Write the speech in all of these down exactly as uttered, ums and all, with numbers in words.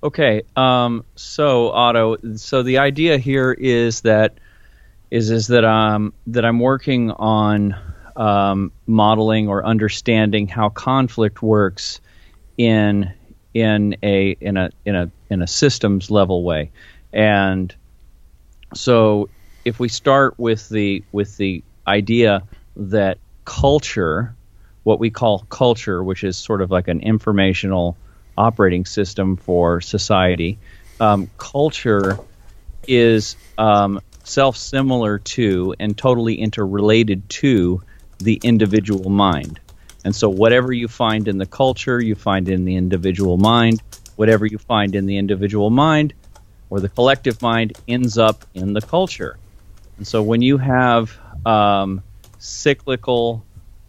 Okay. Um, so Otto, so the idea here is that is is that um that I'm working on um, modeling or understanding how conflict works in in a in a in a in a systems level way. And so if we start with the with the idea that culture, what we call culture, which is sort of like an informational operating system for society, um, culture is um, self-similar to and totally interrelated to the individual mind. And so whatever you find in the culture, you find in the individual mind. Whatever you find in the individual mind or the collective mind ends up in the culture. And so when you have um, cyclical,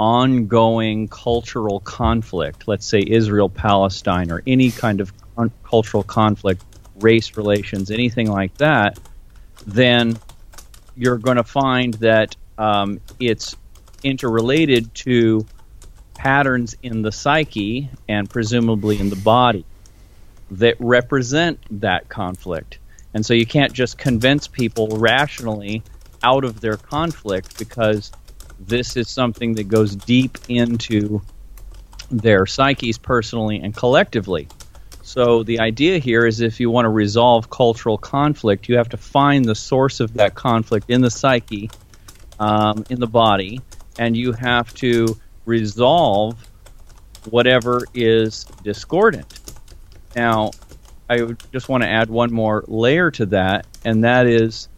ongoing cultural conflict, let's say Israel-Palestine or any kind of con- cultural conflict, race relations, anything like that, then you're going to find that um, it's interrelated to patterns in the psyche and presumably in the body that represent that conflict. And so you can't just convince people rationally out of their conflict, because this is something that goes deep into their psyches personally and collectively. So the idea here is, if you want to resolve cultural conflict, you have to find the source of that conflict in the psyche, um, in the body, and you have to resolve whatever is discordant. Now, I would just want to add one more layer to that, and that is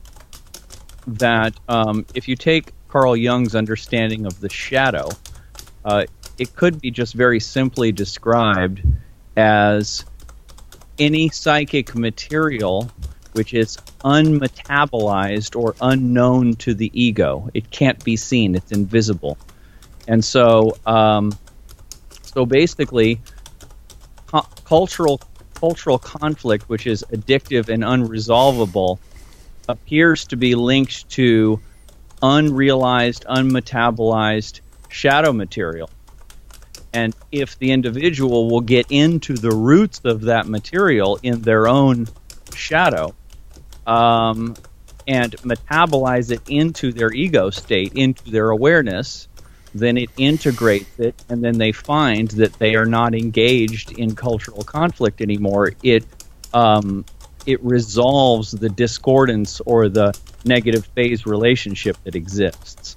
that um, if you take Carl Jung's understanding of the shadow, uh, it could be just very simply described as any psychic material which is unmetabolized or unknown to the ego. It can't be seen. It's invisible. And so, um, so basically, cu- cultural cultural conflict, which is addictive and unresolvable, appears to be linked to unrealized, unmetabolized shadow material. And if the individual will get into the roots of that material in their own shadow, um, and metabolize it into their ego state, into their awareness, then it integrates it, and then they find that they are not engaged in cultural conflict anymore. It um, it resolves the discordance or the negative phase relationship that exists.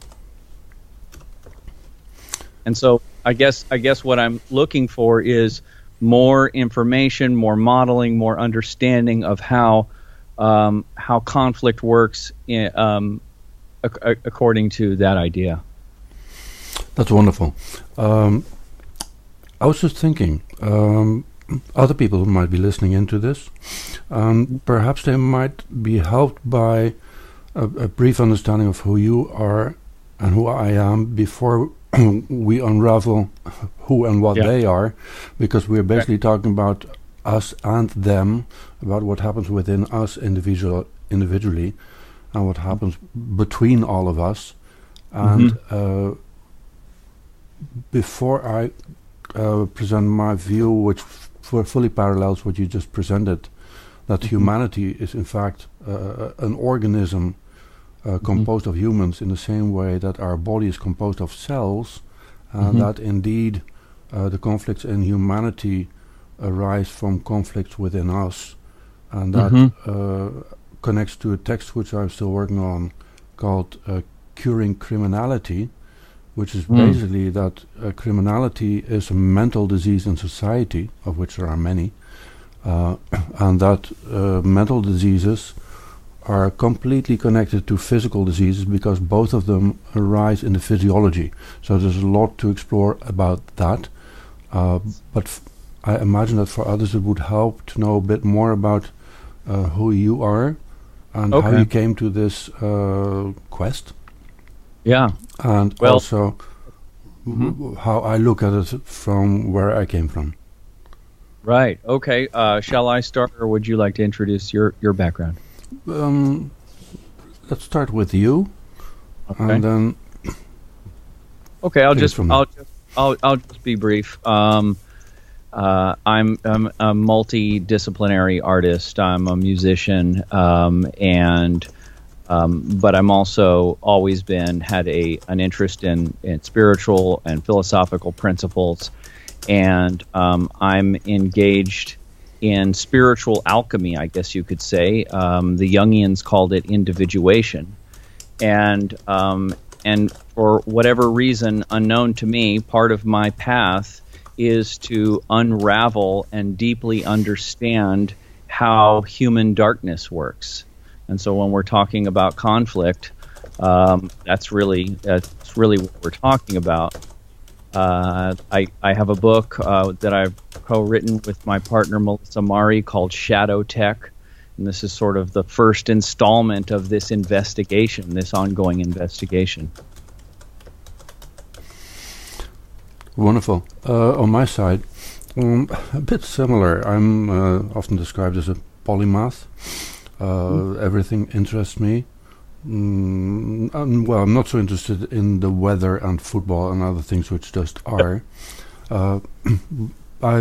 And so I guess I guess what I'm looking for is more information, more modeling, more understanding of how um, how conflict works in, um, ac- according to that idea. That's wonderful. Um, I was just thinking, um, other people might be listening into this, and perhaps they might be helped by a, a brief understanding of who you are and who I am before we unravel who and what yeah. they are, because we're basically okay. talking about us and them, about what happens within us individual, individually, and what happens mm-hmm. between all of us. And mm-hmm. uh, before I uh, present my view, which f- fully parallels what you just presented, that mm-hmm. humanity is in fact uh, an organism uh, mm-hmm. composed of humans, in the same way that our body is composed of cells, and mm-hmm. that indeed uh, the conflicts in humanity arise from conflicts within us, and that mm-hmm. uh, connects to a text which I'm still working on called uh, Curing Criminality, which is mm. basically that uh, criminality is a mental disease in society, of which there are many, uh, and that uh, mental diseases are completely connected to physical diseases, because both of them arise in the physiology. So there's a lot to explore about that, uh, but f- I imagine that for others it would help to know a bit more about uh, who you are and okay. how you came to this uh, quest. Yeah. And well, also mm-hmm. w- how I look at it from where I came from. Right. Okay. Uh, shall I start, or would you like to introduce your, your background? Um, let's start with you, okay. and then. Okay, I'll just I'll just I'll I'll just be brief. Um, uh, I'm, I'm a multidisciplinary artist. I'm a musician, um, and um, but I'm also always been had a an interest in, in spiritual and philosophical principles, and um, I'm engaged in spiritual alchemy, I guess you could say. Um, the Jungians called it individuation, and um, and for whatever reason unknown to me, part of my path is to unravel and deeply understand how human darkness works. And so when we're talking about conflict, um, that's really that's really what we're talking about. Uh, I, I have a book uh, that I've co-written with my partner Melissa Mari called Shadow Tech, and this is sort of the first installment of this investigation, this ongoing investigation. Wonderful. Uh, on my side, um, a bit similar. I'm uh, often described as a polymath. Uh, mm. Everything interests me. Mm, um, well, I'm not so interested in the weather and football and other things which just are. Uh, I,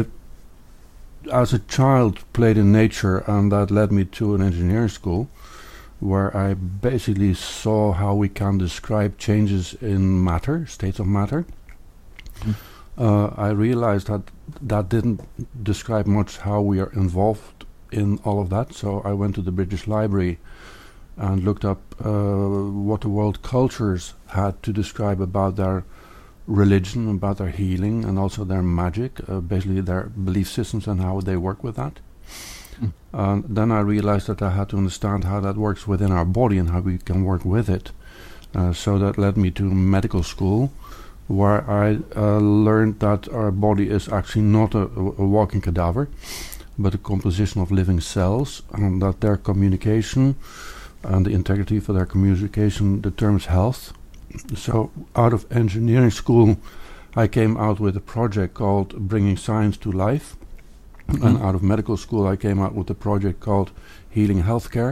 as a child, played in nature, and that led me to an engineering school, where I basically saw how we can describe changes in matter, states of matter. Mm. Uh, I realized that that didn't describe much how we are involved in all of that, so I went to the British Library and looked up uh, what the world cultures had to describe about their religion, about their healing, and also their magic, uh, basically their belief systems and how they work with that. Mm. And then I realized that I had to understand how that works within our body and how we can work with it. Uh, so that led me to medical school, where I uh, learned that our body is actually not a, a walking cadaver, but a composition of living cells, and that their communication and the integrity for their communication determines health. So out of engineering school, I came out with a project called Bringing Science to Life. Mm-hmm. And out of medical school, I came out with a project called Healing Healthcare.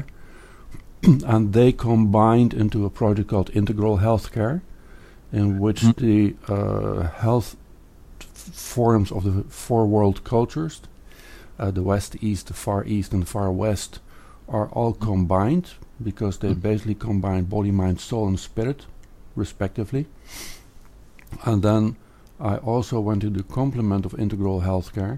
And they combined into a project called Integral Healthcare, in which mm-hmm. the uh, health f- forms of the four world cultures, uh, the West, East, the Far East, and the Far West, are all combined, because they mm-hmm. basically combine body, mind, soul, and spirit, respectively. And then I also went to the complement of Integral Healthcare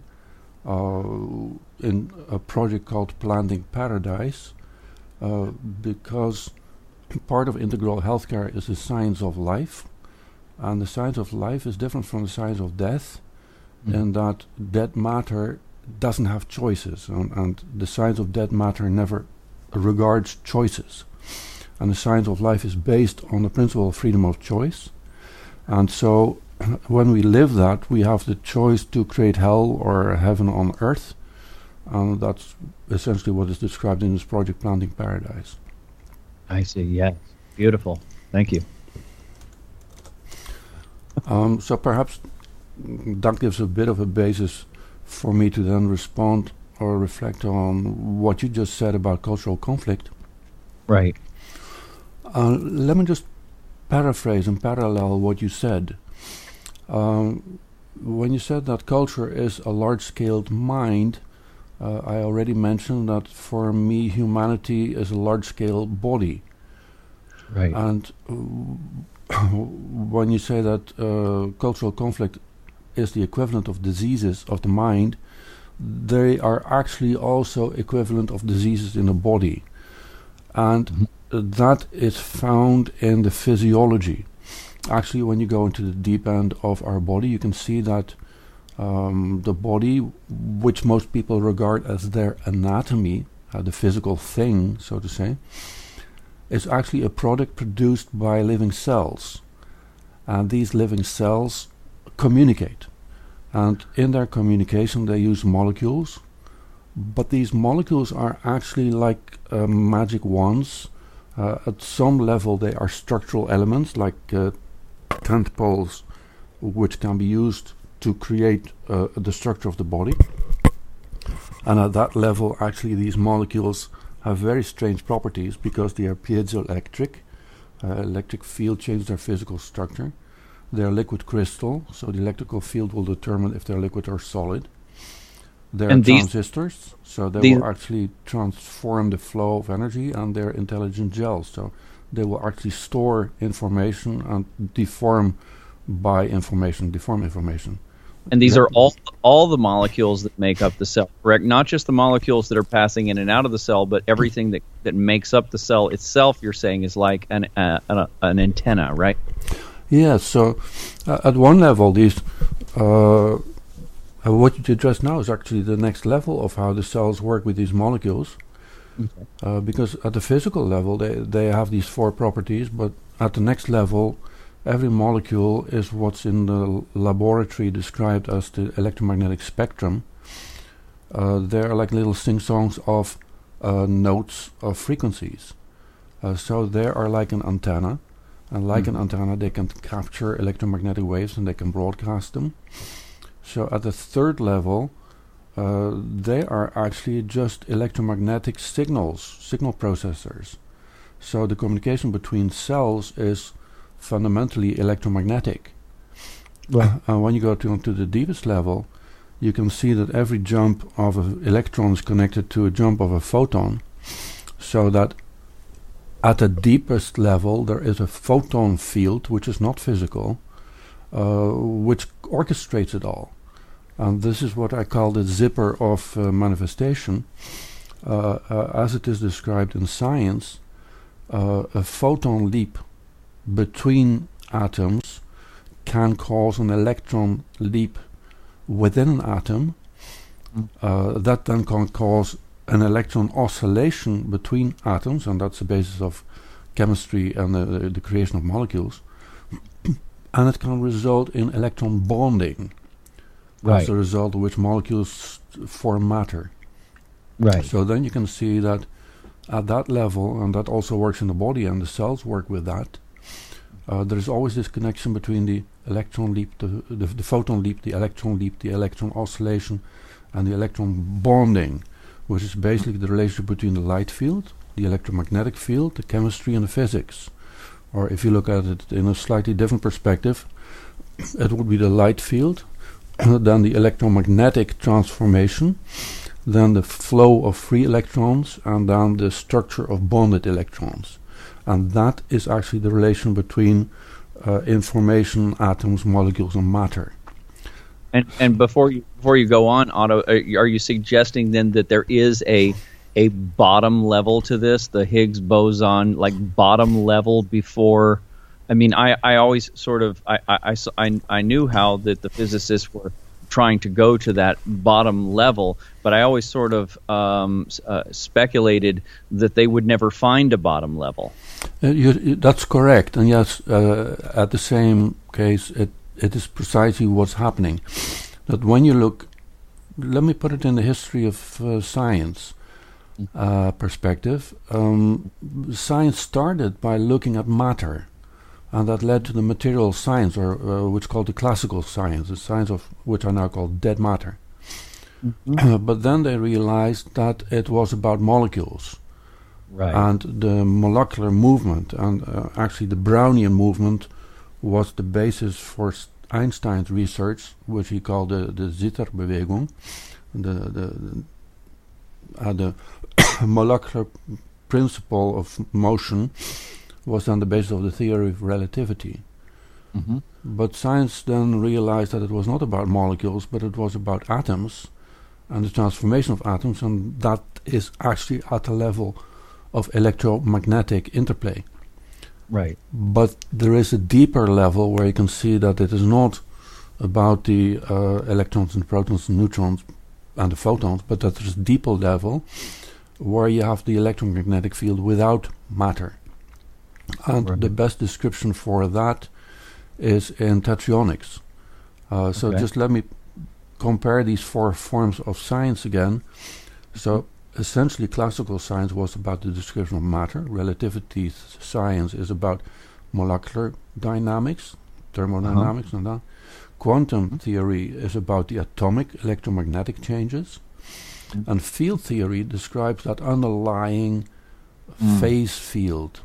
uh, in a project called Planting Paradise, uh, because part of Integral Healthcare is the science of life, and the science of life is different from the science of death, mm. in that dead matter doesn't have choices, and, and the science of dead matter never regards choices. And the science of life is based on the principle of freedom of choice. And so when we live that, we have the choice to create hell or heaven on earth. And that's essentially what is described in this project, Planting Paradise. I see, yes. Beautiful. Thank you. Um, so perhaps that gives a bit of a basis for me to then respond or reflect on what you just said about cultural conflict. Right. Uh, let me just paraphrase and parallel what you said. Um, when you said that culture is a large-scale mind, uh, I already mentioned that for me humanity is a large-scale body. Right. And uh, when you say that uh, cultural conflict is the equivalent of diseases of the mind, they are actually also equivalent of diseases in the body. And mm-hmm. uh, that is found in the physiology. Actually, when you go into the deep end of our body, you can see that um, the body, which most people regard as their anatomy, uh, the physical thing, so to say, is actually a product produced by living cells. And these living cells communicate. And in their communication they use molecules, but these molecules are actually like uh, magic wands. Uh, at some level they are structural elements, like uh, tent poles, which can be used to create uh, the structure of the body. And at that level actually these molecules have very strange properties, because they are piezoelectric. Uh, electric field changes their physical structure. They're liquid crystal, so the electrical field will determine if they're liquid or solid. they're and these, transistors, so they these will actually transform the flow of energy, and they're intelligent gels, so they will actually store information and deform by information, deform information. And these Yeah. are all all the molecules that make up the cell, correct? Not just the molecules that are passing in and out of the cell, but everything that, that makes up the cell itself, you're saying, is like an uh, an, an antenna, right? Yeah, so uh, at one level, these uh, uh, what you did just now is actually the next level of how the cells work with these molecules. Okay. Uh, because at the physical level, they, they have these four properties, but at the next level, every molecule is what's in the l- laboratory described as the electromagnetic spectrum. Uh, they're like little sing-songs of uh, notes of frequencies. Uh, so they are like an antenna, and like Mm. an antenna, they can capture electromagnetic waves and they can broadcast them. So at the third level, uh, they are actually just electromagnetic signals, signal processors. So the communication between cells is fundamentally electromagnetic. Right. And when you go to, to the deepest level, you can see that every jump of an electron is connected to a jump of a photon, so that at the deepest level there is a photon field, which is not physical, uh, which orchestrates it all. And this is what I call the zipper of uh, manifestation. Uh, uh, as it is described in science, uh, a photon leap between atoms can cause an electron leap within an atom. Mm. Uh, that then can cause an electron oscillation between atoms, and that's the basis of chemistry and the, the, the creation of molecules. And it can result in electron bonding, Right. as a result of which molecules form matter. Right. So then you can see that at that level, and that also works in the body, and the cells work with that, uh, there is always this connection between the electron leap, the, the, the photon leap, the electron leap, the electron oscillation, and the electron bonding, which is basically the relationship between the light field, the electromagnetic field, the chemistry, and the physics. Or if you look at it in a slightly different perspective, it would be the light field, then the electromagnetic transformation, then the flow of free electrons, and then the structure of bonded electrons. And that is actually the relation between uh, information, atoms, molecules, and matter. And and before you before you go on, Otto, are you, are you suggesting then that there is a a bottom level to this, the Higgs boson, like bottom level before? I mean, I, I always sort of I, I, I, s- I- I knew how that the physicists were trying to go to that bottom level, but I always sort of um, s- uh, speculated that they would never find a bottom level. Uh, you, you, that's correct, and yes, uh, at the same case, it, it is precisely what's happening. That when you look, let me put it in the history of uh, science uh, perspective. Um, science started by looking at matter, and that led to the material science, or uh, which is called the classical science, the science of which are now called dead matter. Mm-hmm. But then they realized that it was about molecules. Right. And the molecular movement, and uh, actually the Brownian movement, was the basis for St- Einstein's research, which he called the, the Zitterbewegung, the, the, the, uh, the molecular principle of motion was then the basis of the theory of relativity. Mm-hmm. But science then realized that it was not about molecules, but it was about atoms, and the transformation of atoms, and that is actually at the level of electromagnetic interplay. Right. But there is a deeper level where you can see that it is not about the uh, electrons and protons and neutrons and the photons, but that there's a deeper level where you have the electromagnetic field without matter. And Right. the best description for that is in tachyonics. Uh, so Okay. just let me compare these four forms of science again. So essentially classical science was about the description of matter. Relativity s- science is about molecular dynamics, thermodynamics, and that. Quantum theory is about the atomic electromagnetic changes. Mm. And field theory describes that underlying Mm. phase field.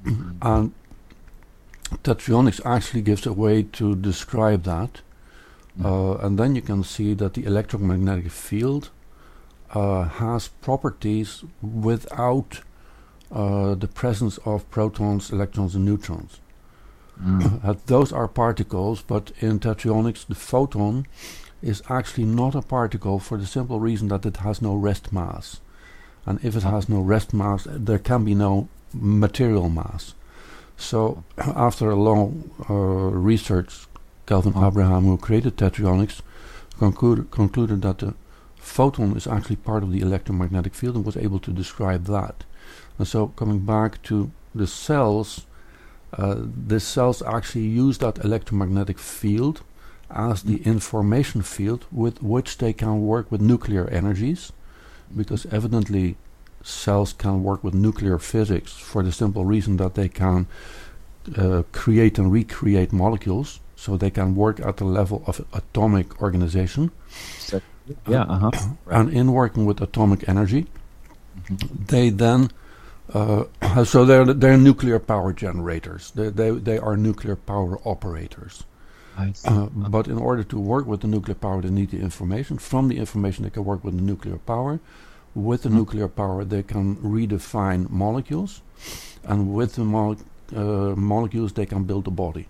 And tachyonics actually gives a way to describe that. Mm. Uh, and then you can see that the electromagnetic field uh, has properties without uh, the presence of protons, electrons, and neutrons. Mm. Uh, those are particles, but in tachyonics, the photon is actually not a particle for the simple reason that it has no rest mass. And if it has no rest mass, there can be no material mass. So after a long uh, research, Kelvin oh. Abraham, who created tachyonics, concluded, concluded that the photon is actually part of the electromagnetic field and was able to describe that. And so coming back to the cells, uh, the cells actually use that electromagnetic field as the information field with which they can work with nuclear energies, because evidently cells can work with nuclear physics for the simple reason that they can uh, create and recreate molecules, so they can work at the level of atomic organization. So, yeah, uh, uh-huh. Right. And in working with atomic energy, mm-hmm. they then uh, so they're they're nuclear power generators. They they they are nuclear power operators. Uh, but in order to work with the nuclear power, they need the information. From the information, they can work with the nuclear power. With the mm. nuclear power, they can redefine molecules. And with the mole uh, molecules, they can build a body.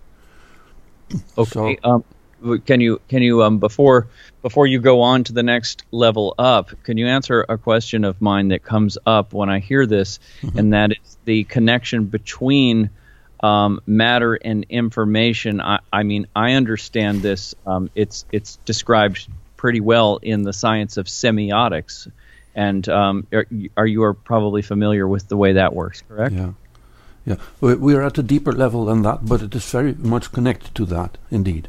Okay. So um, can you can you um, before before you go on to the next level up, can you answer a question of mine that comes up when I hear this, mm-hmm. and that is the connection between Um, matter and information? I, I mean, I understand this. Um, it's it's described pretty well in the science of semiotics, and um, are, are you are probably familiar with the way that works, correct? Yeah, yeah. We, we are at a deeper level than that, but it is very much connected to that, indeed.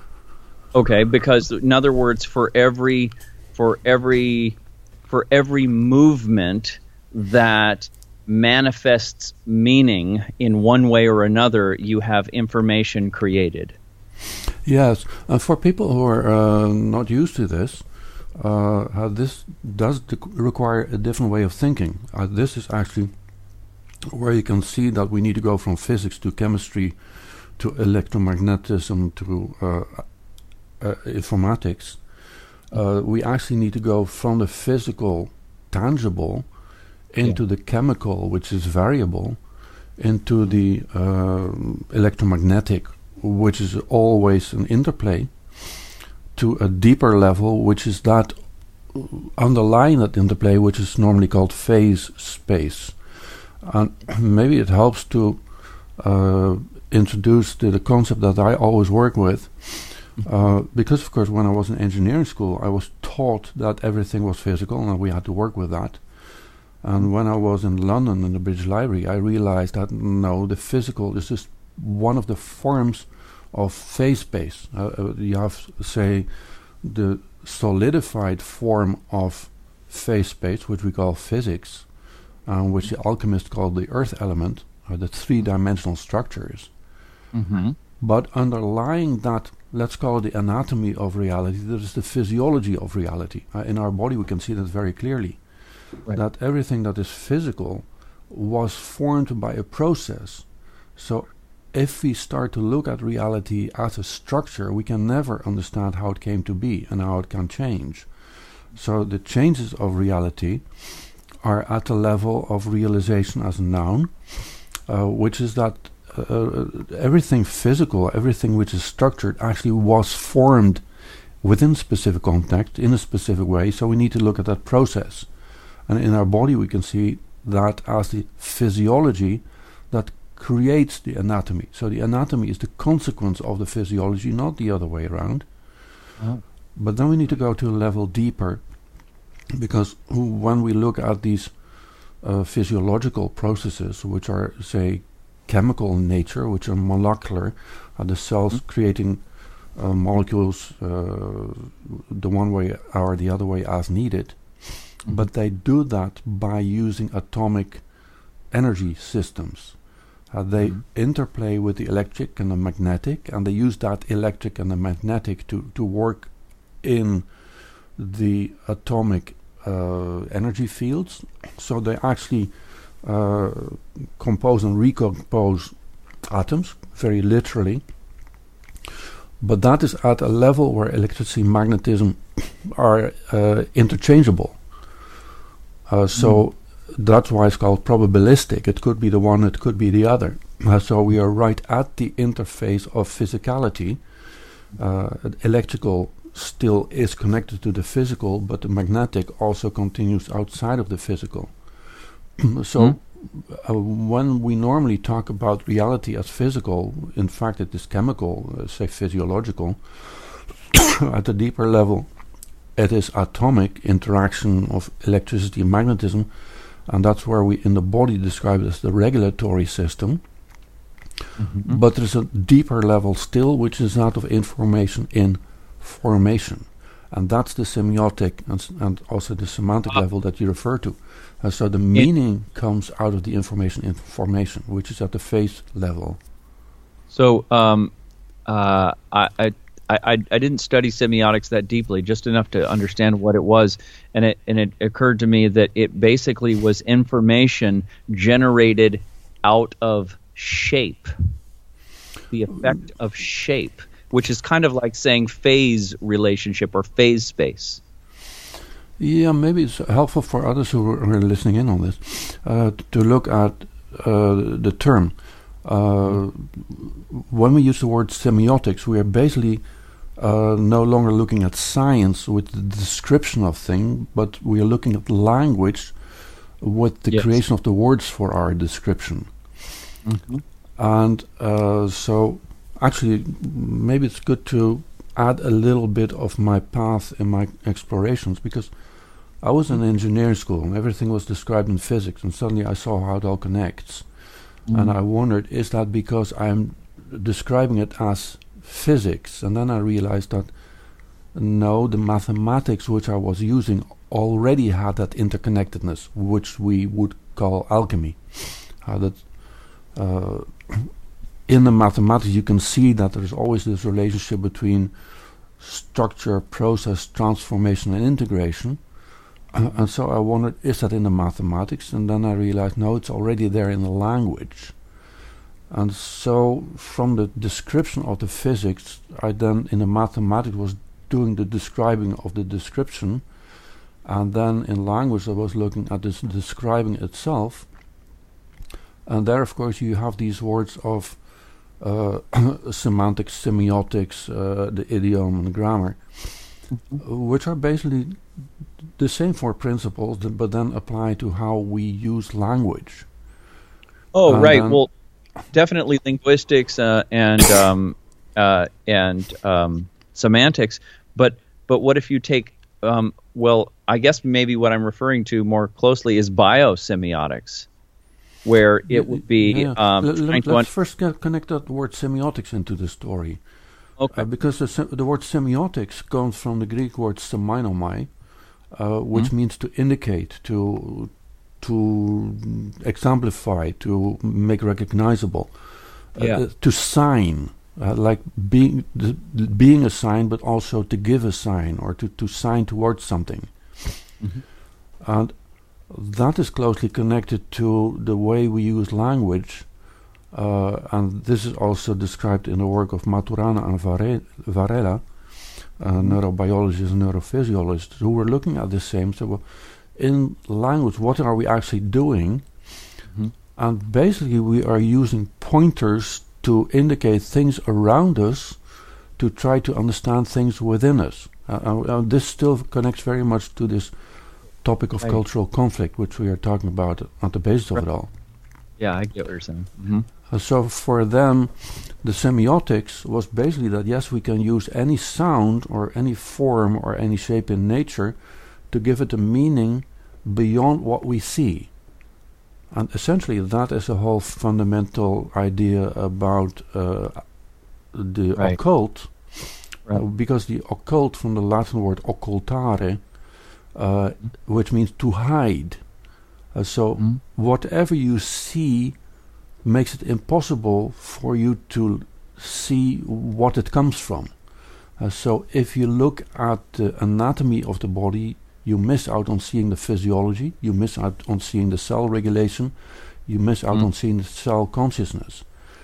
Okay, because in other words, for every for every for every movement that manifests meaning in one way or another, you have information created. Yes, and for people who are uh, not used to this, uh, uh, this does require a different way of thinking. Uh, this is actually where you can see that we need to go from physics to chemistry to electromagnetism to uh, uh, informatics. Uh, we actually need to go from the physical, tangible, into yeah. the chemical, which is variable, into the uh, electromagnetic, which is always an interplay, to a deeper level, which is that underlying that interplay, which is normally called phase space. And maybe it helps to uh, introduce the, the concept that I always work with, uh, because of course when I was in engineering school, I was taught that everything was physical and we had to work with that. And when I was in London in the British Library, I realized that no, the physical is just one of the forms of phase space. Uh, uh, you have, say, the solidified form of phase space, which we call physics, um, which the alchemists called the earth element, or the three-dimensional structures. Mm-hmm. But underlying that, let's call it the anatomy of reality, there is the physiology of reality. Uh, in our body, we can see that very clearly. Right. That everything that is physical was formed by a process. So if we start to look at reality as a structure, we can never understand how it came to be and how it can change. So the changes of reality are at the level of realization as a noun, uh, which is that uh, everything physical, everything which is structured, actually was formed within specific context in a specific way. So we need to look at that process. And in our body we can see that as the physiology that creates the anatomy. So the anatomy is the consequence of the physiology, not the other way around. Oh. But then we need to go to a level deeper, because when we look at these uh, physiological processes, which are, say, chemical in nature, which are molecular, uh, the cells mm-hmm. creating uh, molecules uh, the one way or the other way as needed, mm-hmm. but they do that by using atomic energy systems. Uh, they mm-hmm. interplay with the electric and the magnetic, and they use that electric and the magnetic to, to work in the atomic uh, energy fields. So they actually uh, compose and recompose atoms, very literally. but that is at a level where electricity and magnetism are uh, interchangeable. Uh, so mm. that's why it's called probabilistic. It could be the one, it could be the other. Uh, so we are right at the interface of physicality. Uh, electrical still is connected to the physical, but the magnetic also continues outside of the physical. So mm. uh, when we normally talk about reality as physical, in fact it is chemical, uh, say physiological. At a deeper level, it is atomic interaction of electricity and magnetism, and that's where we in the body describe it as the regulatory system. Mm-hmm. But there's a deeper level still, which is that of information in formation, and that's the semiotic and, s- and also the semantic uh, level that you refer to. Uh, so the meaning comes out of the information in formation, which is at the phase level. So um, uh, I, I I I didn't study semiotics that deeply, just enough to understand what it was, and it and it occurred to me that it basically was information generated out of shape, the effect of shape, which is kind of like saying phase relationship or phase space. Yeah, maybe it's helpful for others who are, who are listening in on this uh, t- to look at uh, the term. Uh, when we use the word semiotics, we are basically uh, no longer looking at science with the description of things, but we are looking at language with the yes. creation of the words for our description. Mm-hmm. And uh, so actually maybe it's good to add a little bit of my path in my explorations, because I was in engineering school and everything was described in physics, and suddenly I saw how it all connects. Mm. And I wondered, is that because I'm describing it as physics? And then I realized that no, the mathematics which I was using already had that interconnectedness, which we would call alchemy. Uh, that uh, in the mathematics you can see that there's always this relationship between structure, process, transformation and integration. Uh, and so I wondered, is that in the mathematics? And then I realized, no, it's already there in the language. And so from the description of the physics, I then in the mathematics was doing the describing of the description, and then in language I was looking at this describing itself. And there, of course, you have these words of uh, semantics, semiotics, uh, the idiom and the grammar, mm-hmm. which are basically the same four principles, th- but then apply to how we use language. Oh, and right. Well, definitely linguistics uh, and um, uh, and um, semantics. But but what if you take um, well, I guess maybe what I'm referring to more closely is biosemiotics, where it yeah, would be yeah. um, L- l- let's un- first get, connect that word semiotics into the story. Okay. Uh, because the, se- the word semiotics comes from the Greek word semainomai, uh, which mm-hmm. means to indicate, to to exemplify, to make recognizable, uh, yeah. uh, to sign, uh, like being the, being a sign, but also to give a sign or to, to sign towards something. Mm-hmm. And that is closely connected to the way we use language, uh, and this is also described in the work of Maturana and Vare- Varela, uh, neurobiologists and neurophysiologists, who were looking at the same. So, well, in language, what are we actually doing? Mm-hmm. And basically, we are using pointers to indicate things around us, to try to understand things within us. Uh, uh, uh, this still connects very much to this topic of right. cultural conflict, which we are talking about at the basis of right. it all. Yeah, I get what you're saying. Mm-hmm. Uh, so for them, the semiotics was basically that, yes, we can use any sound or any form or any shape in nature to give it a meaning beyond what we see. And essentially that is a whole fundamental idea about uh, the right. occult, right. uh, because the occult, from the Latin word occultare, uh, which means to hide. Uh, so mm. whatever you see makes it impossible for you to see what it comes from. Uh, so if you look at the anatomy of the body, you miss out on seeing the physiology, you miss out on seeing the cell regulation, you miss out mm. on seeing the cell consciousness.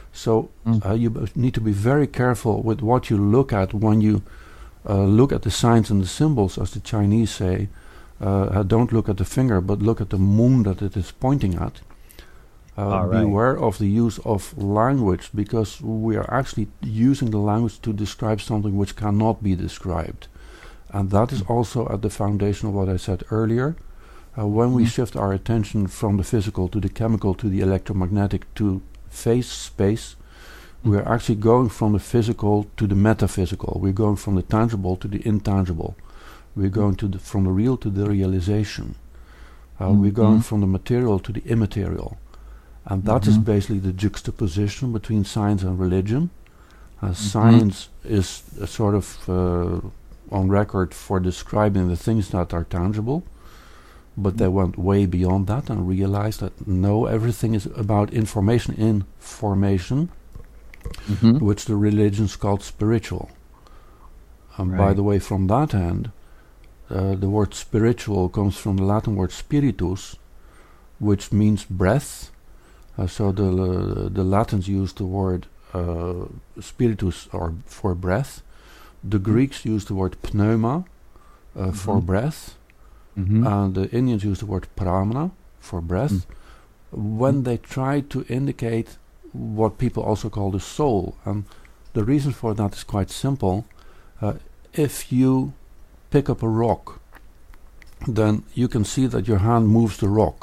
So Mm. uh, you b- need to be very careful with what you look at when you uh, look at the signs and the symbols, as the Chinese say. Uh, uh, don't look at the finger, but look at the moon that it is pointing at. Uh, All right. beware of the use of language, because we are actually using the language to describe something which cannot be described. And that is also at the foundation of what I said earlier. Uh, when we Mhm. shift our attention from the physical to the chemical to the electromagnetic to phase space, we are actually going from the physical to the metaphysical. We're going from the tangible to the intangible. We're going to the, from the real to the realization. Uh, We're going Mhm. from the material to the immaterial. And that is Mhm. basically the juxtaposition between science and religion. Uh, Mhm. Science is a sort of uh, on record for describing the things that are tangible, but they went way beyond that and realized that no, everything is about information in formation, Mhm. which the religions called spiritual. And by Right. the way, from that end, uh, the word spiritual comes from the Latin word spiritus, which means breath. Uh, so the uh, the Latins used the word uh, spiritus or for breath. The Greeks used the word pneuma uh, for Mhm. breath, Mhm. and the Indians used the word pramana for breath. Mm. When Mm. they tried to indicate what people also call the soul, and the reason for that is quite simple. Uh, if you pick up a rock, then you can see that your hand moves the rock.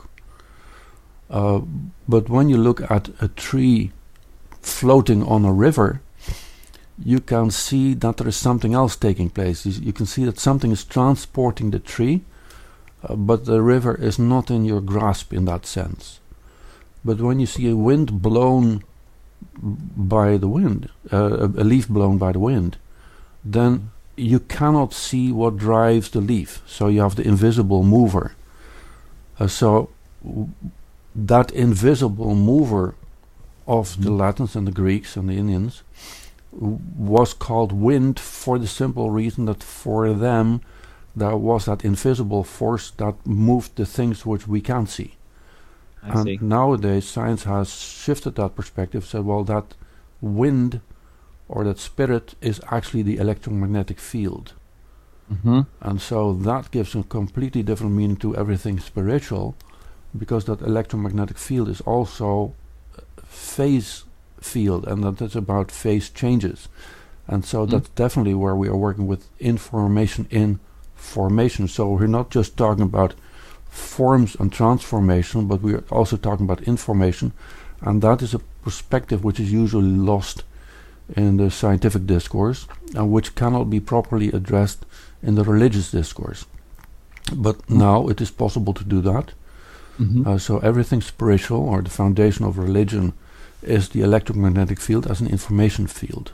Uh, but when you look at a tree floating on a river, you can see that there is something else taking place. You, you can see that something is transporting the tree, uh, but the river is not in your grasp in that sense. But when you see a wind blown by the wind, uh, a, a leaf blown by the wind, then you cannot see what drives the leaf. So you have the invisible mover. Uh, so w- that invisible mover of the Mhm. Latins and the Greeks and the Indians w- was called wind for the simple reason that for them there was that invisible force that moved the things which we can't see. I And see. nowadays science has shifted that perspective, said, well, that wind or that spirit is actually the electromagnetic field. Mhm. And so that gives a completely different meaning to everything spiritual, because that electromagnetic field is also a phase field, and that is about phase changes. And so Mm. that's definitely where we are working with information in formation. So we're not just talking about forms and transformation, but we are also talking about information, and that is a perspective which is usually lost in the scientific discourse and which cannot be properly addressed in the religious discourse. But Mm. now it is possible to do that. Mhm. Uh, so everything spiritual, or the foundation of religion, is the electromagnetic field as an information field.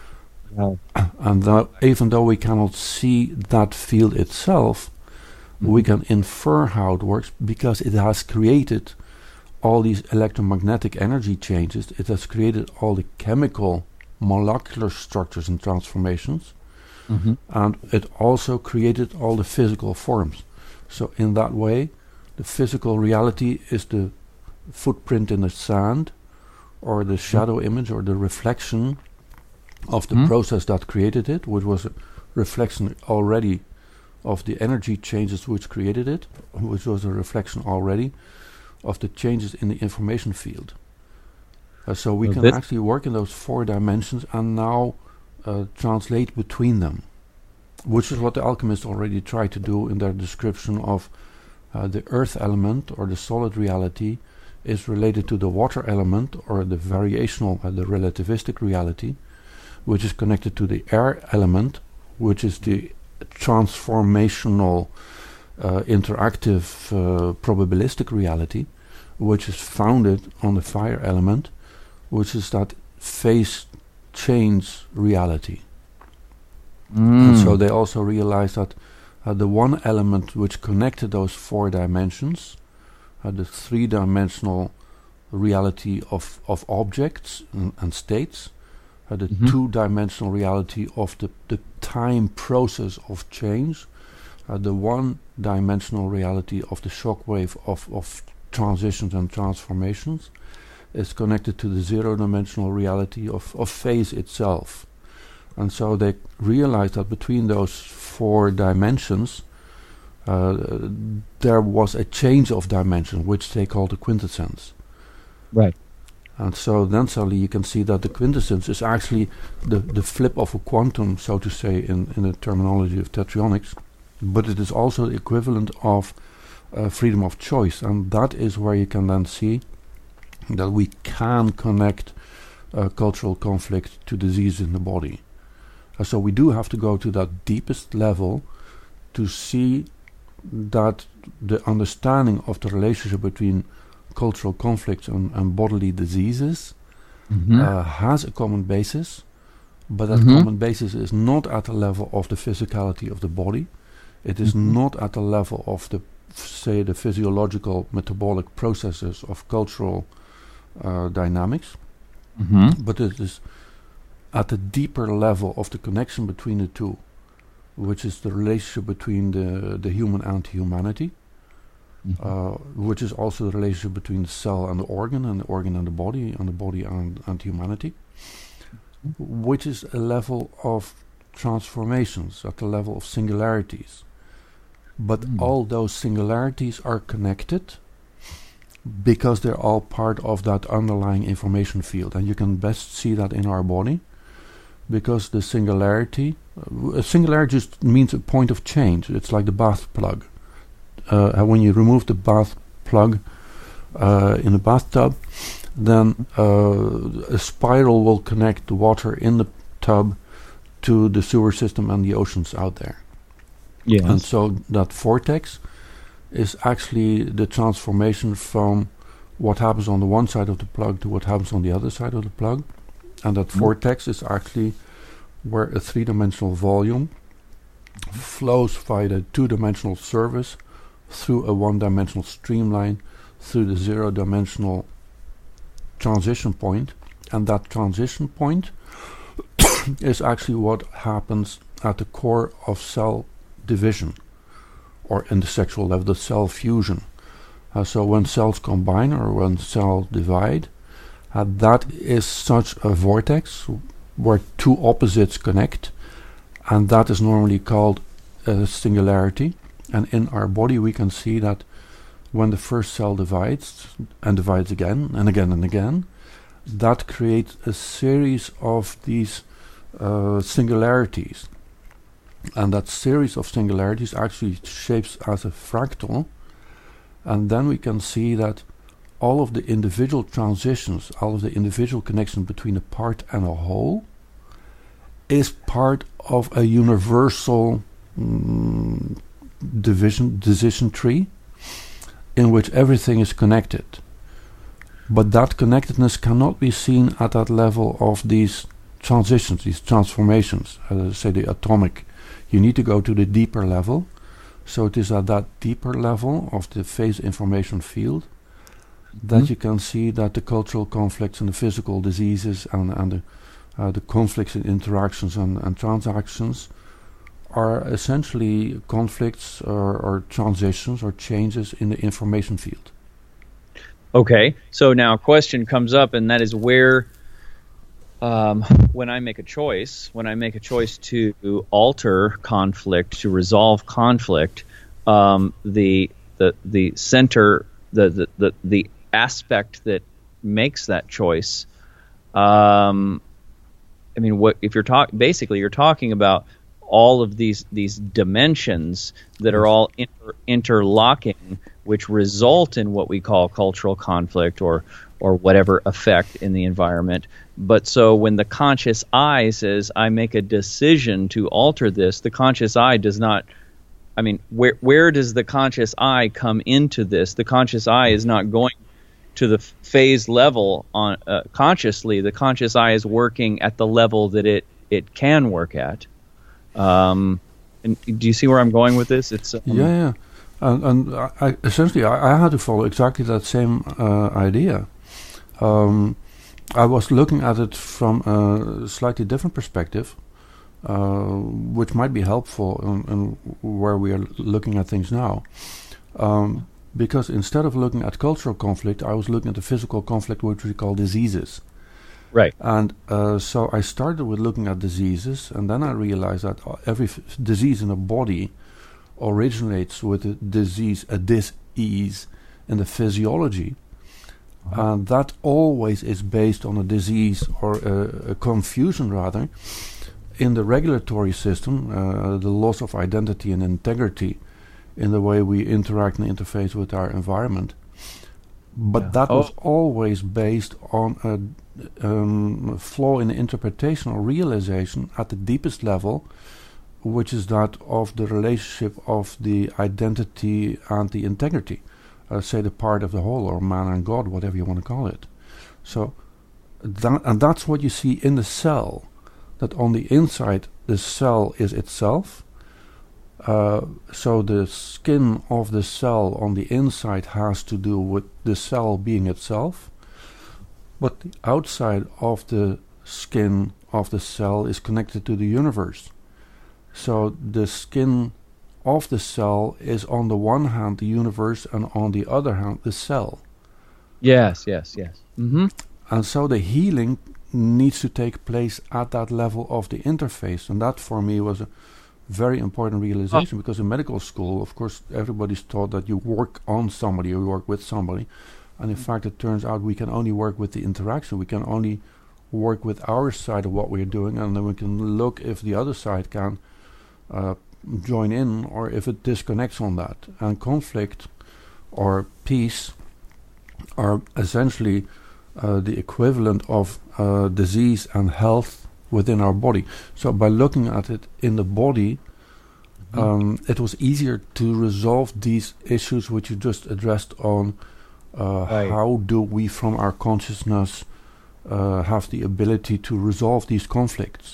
Wow. And tho- even though we cannot see that field itself, we Mhm. can infer how it works, because it has created all these electromagnetic energy changes. It has created all the chemical molecular structures and transformations, Mhm. and it also created all the physical forms. So in that way, the physical reality is the footprint in the sand, or the shadow image, or the reflection of the Mm. process that created it, which was a reflection already of the energy changes which created it, which was a reflection already of the changes in the information field. Uh, so we Well, can this- actually work in those four dimensions and now uh, translate between them, which is what the alchemists already tried to do in their description of uh, the earth element, or the solid reality, is related to the water element, or the variational, uh, the relativistic reality, which is connected to the air element, which is the transformational, uh, interactive, uh, probabilistic reality, which is founded on the fire element, which is that phase change reality. And so Mm. they also realized that uh, the one element which connected those four dimensions, uh, the three-dimensional reality of, of objects and, and states, uh, the Mhm. two-dimensional reality of the, the time process of change, uh, the one-dimensional reality of the shock wave of, of transitions and transformations, is connected to the zero-dimensional reality of, of phase itself. And so they realized that between those four dimensions, uh, there was a change of dimension, which they call the quintessence. Right. And so then suddenly you can see that the quintessence is actually the, the flip of a quantum, so to say, in, in the terminology of tetronics, but it is also the equivalent of uh, freedom of choice. And that is where you can then see that we can connect uh, cultural conflict to disease in the body. Uh, so we do have to go to that deepest level to see that the understanding of the relationship between cultural conflicts and, and bodily diseases mm-hmm. uh, has a common basis, but that mm-hmm. common basis is not at the level of the physicality of the body. It is mm-hmm. not at the level of the, f- say, the physiological metabolic processes of cultural uh, dynamics, mm-hmm. but it is at the deeper level of the connection between the two, which is the relationship between the, the human and humanity. Mm-hmm. Uh, which is also the relationship between the cell and the organ, and the organ and the body, and the body and, and humanity, mm-hmm. which is a level of transformations, at the level of singularities. But mm. all those singularities are connected because they're all part of that underlying information field. And you can best see that in our body, because the singularity, uh, a singularity just means a point of change. It's like the bath plug. Uh, when you remove the bath plug uh, in the bathtub, then uh, a spiral will connect the water in the tub to the sewer system and the oceans out there. Yes. And so that vortex is actually the transformation from what happens on the one side of the plug to what happens on the other side of the plug. And that mm. vortex is actually where a three-dimensional volume flows via the two-dimensional surface through a one-dimensional streamline, through the zero-dimensional transition point, and that transition point is actually what happens at the core of cell division, or in the sexual level, the cell fusion. Uh, so when cells combine or when cells divide, uh, that is such a vortex where two opposites connect, and that is normally called a singularity. And in our body we can see that when the first cell divides, and divides again, and again, and again, that creates a series of these uh, singularities. And that series of singularities actually shapes as a fractal. And then we can see that all of the individual transitions, all of the individual connection between a part and a whole, is part of a universal mm, division decision tree in which everything is connected. But that connectedness cannot be seen at that level of these transitions, these transformations, uh, say the atomic. You need to go to the deeper level. So it is at that deeper level of the phase information field that mm-hmm. you can see that the cultural conflicts and the physical diseases and, and the, uh, the conflicts in interactions and, and transactions are essentially conflicts or, or transitions or changes in the information field. Okay, so now a question comes up, and that is where, um, when I make a choice, when I make a choice to alter conflict, to resolve conflict, um, the the the center, the, the the the aspect that makes that choice, um, I mean, what if you're talking? Basically, you're talking about all of these these dimensions that are all inter- interlocking, which result in what we call cultural conflict or or whatever effect in the environment. But so when the conscious I says, I make a decision to alter this, the conscious I does not, I mean, where where does the conscious I come into this? The conscious I is not going to the f- phase level on uh, consciously. The conscious I is working at the level that it, it can work at. Um, and do you see where I'm going with this? It's um, yeah, yeah. And, and I, I, essentially, I, I had to follow exactly that same uh, idea. Um, I was looking at it from a slightly different perspective, uh, which might be helpful in, in where we are looking at things now. Um, because instead of looking at cultural conflict, I was looking at the physical conflict, which we call diseases. Right. And uh, so I started with looking at diseases, and then I realized that every f- disease in the body originates with a disease, a dis-ease in the physiology. Uh-huh. And that always is based on a disease or a, a confusion, rather, in the regulatory system, uh, the loss of identity and integrity in the way we interact and interface with our environment. But yeah. that oh. was always based on a um, flaw in the interpretation or realization at the deepest level, which is that of the relationship of the identity and the integrity, uh, say the part of the whole, or man and God, whatever you want to call it. So, that, and that's what you see in the cell, that on the inside the cell is itself. Uh, so the skin of the cell on the inside has to do with the cell being itself, but the outside of the skin of the cell is connected to the universe. So the skin of the cell is on the one hand the universe, and on the other hand the cell. Yes, yes, yes. Mm-hmm. And so the healing needs to take place at that level of the interface, and that for me was a very important realization, oh. because in medical school, of course, everybody's taught that you work on somebody, or you work with somebody, and in fact it turns out we can only work with the interaction. We can only work with our side of what we're doing, and then we can look if the other side can uh, join in, or if it disconnects on that. And conflict or peace are essentially uh, the equivalent of uh, disease and health within our body. So by looking at it in the body, mm-hmm. um, it was easier to resolve these issues which you just addressed on uh, right. how do we from our consciousness uh, have the ability to resolve these conflicts.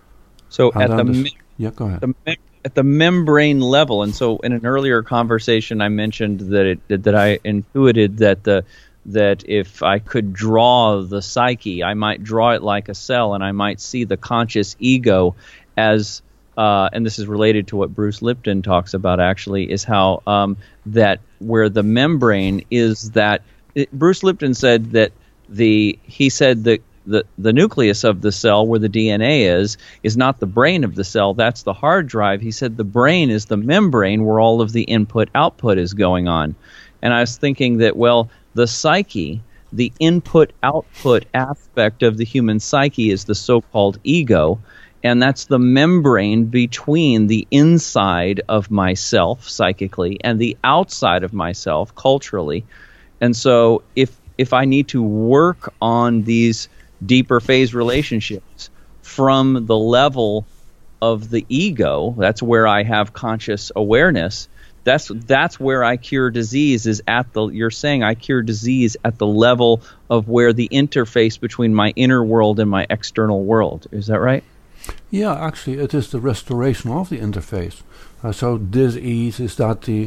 So and at the, this, me- yeah, go ahead. the me- at the membrane level, and so in an earlier conversation I mentioned that it that, that I intuited that the that if I could draw the psyche, I might draw it like a cell, and I might see the conscious ego as, uh, and this is related to what Bruce Lipton talks about actually, is how um, that where the membrane is that, it, Bruce Lipton said that the, he said that the, the nucleus of the cell where the D N A is, is not the brain of the cell, that's the hard drive. He said the brain is the membrane where all of the input-output is going on. And I was thinking that, well, the psyche, the input-output aspect of the human psyche is the so-called ego, and that's the membrane between the inside of myself, psychically, and the outside of myself, culturally. And so if if I need to work on these deeper phase relationships from the level of the ego, that's where I have conscious awareness, That's that's where I cure disease is at the, you're saying I cure disease at the level of where the interface between my inner world and my external world. Is that right? Yeah, actually it is the restoration of the interface. Uh, so dis-ease is that the,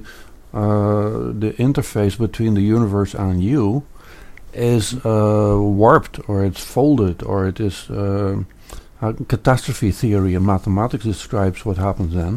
uh, the interface between the universe and you is uh, warped, or it's folded, or it is uh, uh, catastrophe theory in mathematics describes what happens then.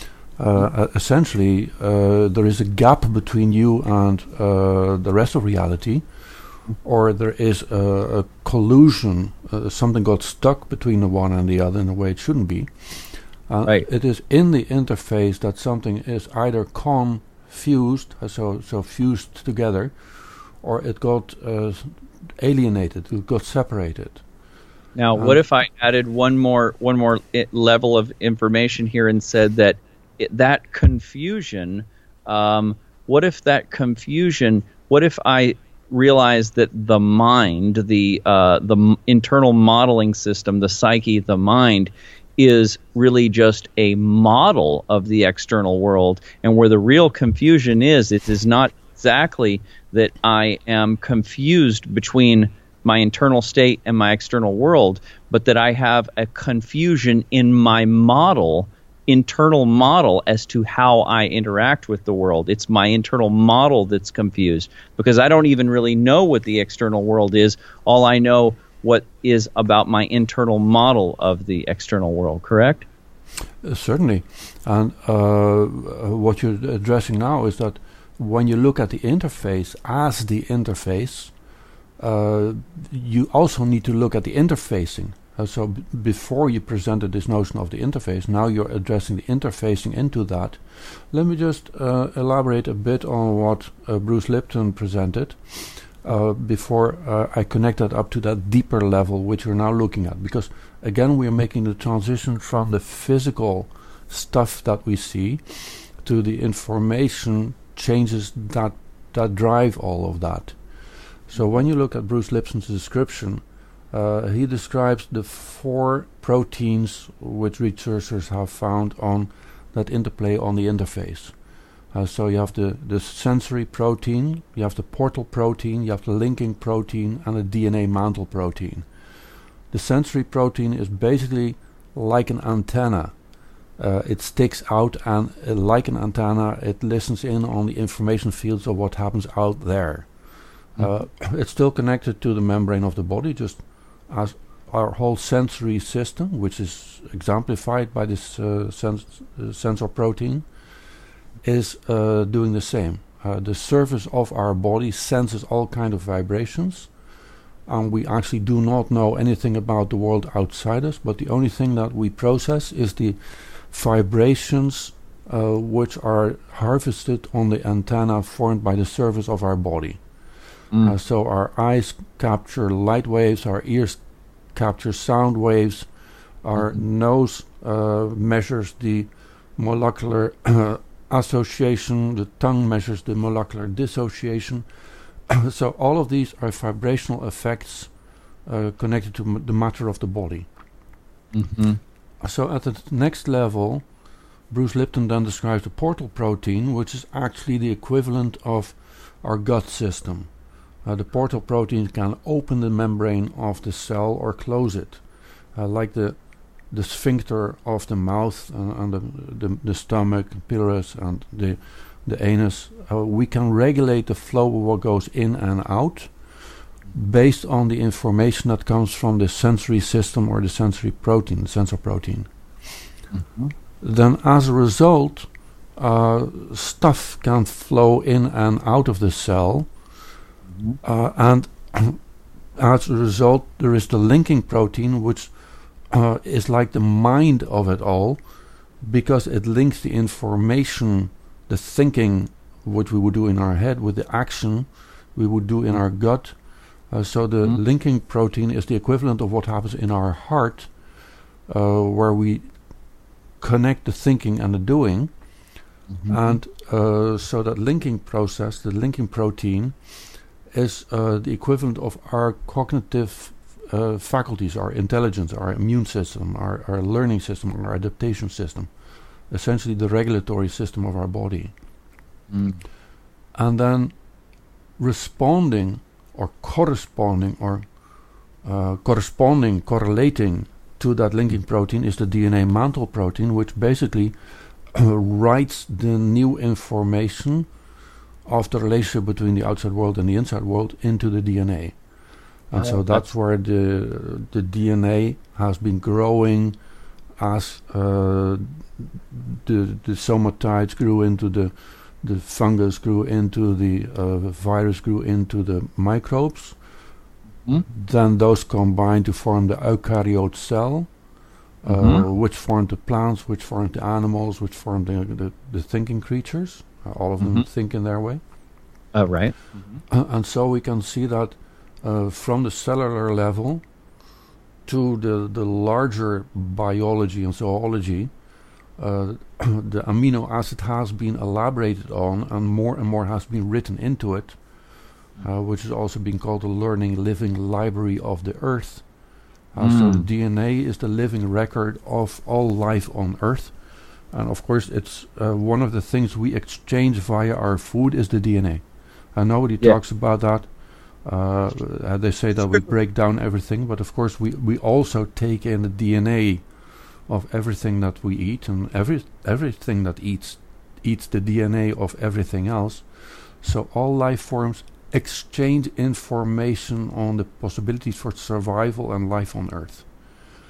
Uh, essentially, uh, there is a gap between you and uh, the rest of reality, or there is a, a collusion, uh, something got stuck between the one and the other in a way it shouldn't be. Uh, right. It is in the interface that something is either confused, uh, so, so fused together, or it got uh, alienated, it got separated. Now, um, what if I added one more, one more I- level of information here and said that It, that confusion, um, what if that confusion, what if I realize that the mind, the uh, the m- internal modeling system, the psyche, the mind, is really just a model of the external world, and where the real confusion is, it is not exactly that I am confused between my internal state and my external world, but that I have a confusion in my model, internal model as to how I interact with the world. It's my internal model that's confused because I don't even really know what the external world is. All I know what is about my internal model of the external world, correct? Uh, certainly. And uh, what you're addressing now is that when you look at the interface as the interface, uh, you also need to look at the interfacing. Uh, so b- before you presented this notion of the interface, now you're addressing the interfacing into that. Let me just uh, elaborate a bit on what uh, Bruce Lipton presented uh, before uh, I connect that up to that deeper level which we're now looking at. Because again, we are making the transition from the physical stuff that we see to the information changes that that drive all of that. So when you look at Bruce Lipton's description, uh, he describes the four proteins which researchers have found on that interplay on the interface. Uh, so you have the, the sensory protein, you have the portal protein, you have the linking protein, and the D N A mantle protein. The sensory protein is basically like an antenna. Uh, it sticks out, and uh, like an antenna, it listens in on the information fields of what happens out there. Uh, it's still connected to the membrane of the body, just as our whole sensory system, which is exemplified by this uh, sens- uh, sensor protein, is uh, doing the same. Uh, the surface of our body senses all kind of vibrations, and we actually do not know anything about the world outside us, but the only thing that we process is the vibrations uh, which are harvested on the antenna formed by the surface of our body. Mm. Uh, so our eyes capture light waves, our ears capture sound waves, our mm-hmm. nose uh, measures the molecular uh, association, the tongue measures the molecular dissociation. So all of these are vibrational effects uh, connected to m- the matter of the body. Mm-hmm. So at the t- next level, Bruce Lipton then describes the portal protein, which is actually the equivalent of our gut system. Uh, the portal protein can open the membrane of the cell or close it, uh, like the the sphincter of the mouth uh, and the, the the stomach, pylorus, and the the anus. Uh, we can regulate the flow of what goes in and out based on the information that comes from the sensory system or the sensory protein, the sensor protein. Mm-hmm. Then, as a result, uh, stuff can flow in and out of the cell. Uh, and as a result, there is the linking protein, which uh, is like the mind of it all, because it links the information, the thinking, which we would do in our head, with the action we would do in our gut. Uh, so the mm. linking protein is the equivalent of what happens in our heart, uh, where we connect the thinking and the doing. Mm-hmm. And uh, so that linking process, the linking protein, is uh, the equivalent of our cognitive uh, faculties, our intelligence, our immune system, our, our learning system, our adaptation system, essentially the regulatory system of our body. Mm. And then responding or corresponding or uh, corresponding, correlating to that linking protein is the D N A mantle protein, which basically uh, writes the new information of the relationship between the outside world and the inside world into the D N A. And oh, so that's where the the D N A has been growing as uh, the the somatides grew into the the fungus grew into the uh, virus grew into the microbes. Mm. Then those combine to form the eukaryote cell, uh, mm-hmm. which formed the plants, which formed the animals, which formed the the, the thinking creatures. Uh, all of mm-hmm. them think in their way. Oh, right. Mm-hmm. Uh, and so we can see that uh, from the cellular level to the, the larger biology and zoology, uh, the amino acid has been elaborated on, and more and more has been written into it, uh, which is also being called the learning living library of the earth. Uh, mm. So the D N A is the living record of all life on Earth. And of course, it's uh, one of the things we exchange via our food is the D N A. And nobody yeah. talks about that. Uh, uh, they say that we break down everything, but of course we, we also take in the D N A of everything that we eat, and every everything that eats eats the D N A of everything else. So all life forms exchange information on the possibilities for survival and life on Earth.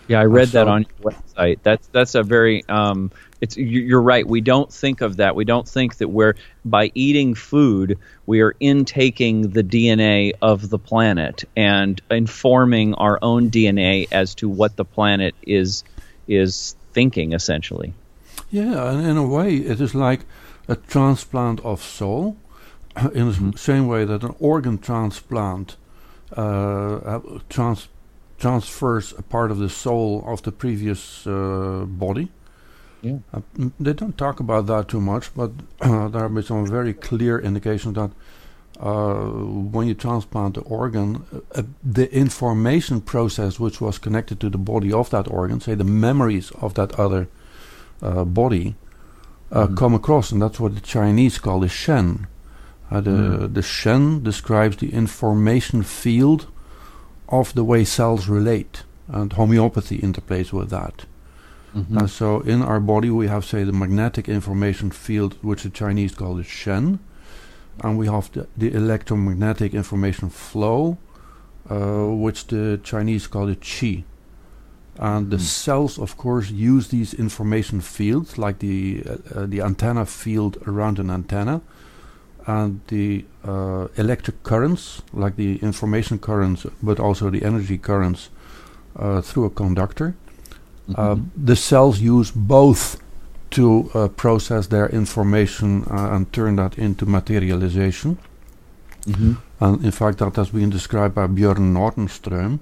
Yeah, I read so, that on your website. That's that's a very um, it's you're right. We don't think of that. We don't think that we're by eating food we are intaking the D N A of the planet and informing our own D N A as to what the planet is is thinking essentially. Yeah, and in a way, it is like a transplant of soul, in the mm-hmm. same way that an organ transplant uh, trans. transfers a part of the soul of the previous uh, body. Yeah. Uh, they don't talk about that too much, but uh, there have been some very clear indications that uh, when you transplant the organ, uh, the information process which was connected to the body of that organ, say the memories of that other uh, body, uh, mm-hmm. come across, and that's what the Chinese call the Shen. Uh, the, mm. the Shen describes the information field of the way cells relate, and homeopathy interplays with that. Mm-hmm. Uh, so in our body we have, say, the magnetic information field, which the Chinese call the Shen, and we have the, the electromagnetic information flow, uh, which the Chinese call the Qi. And mm. the cells, of course, use these information fields, like the uh, uh, the antenna field around an antenna, and the uh, electric currents, like the information currents, but also the energy currents uh, through a conductor. Mm-hmm. Uh, the cells use both to uh, process their information uh, and turn that into materialization. Mm-hmm. And in fact, that has been described by Björn Nordenström,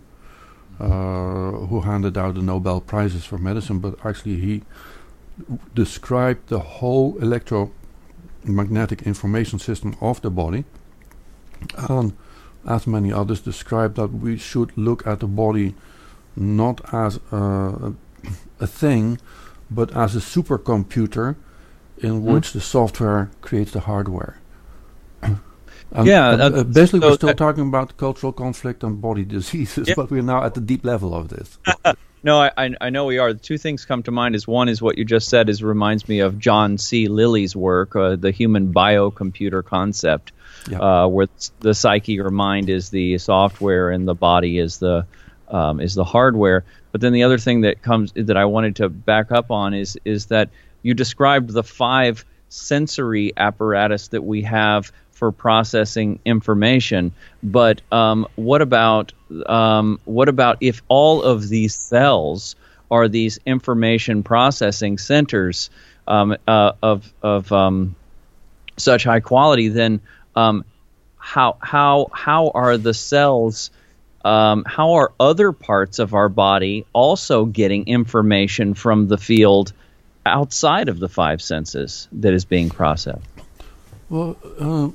uh, who handed out the Nobel Prizes for medicine, but actually he w- described the whole electro magnetic information system of the body, and as many others describe that we should look at the body not as uh, a thing, but as a supercomputer in mm. which the software creates the hardware. yeah, uh, uh, basically so we're still talking about cultural conflict and body diseases, yeah. but we're now at the deep level of this. No, I, I I know we are. The two things come to mind. Is one is what you just said. Is reminds me of John C. Lilly's work, uh, the human biocomputer concept, yeah. uh, where the psyche or mind is the software and the body is the um, is the hardware. But then the other thing that comes that I wanted to back up on is is that you described the five sensory apparatus that we have for processing information, but um, what about um, what about if all of these cells are these information processing centers um, uh, of of um, such high quality? Then um, how how how are the cells? Um, how are other parts of our body also getting information from the field outside of the five senses that is being processed? Well, uh,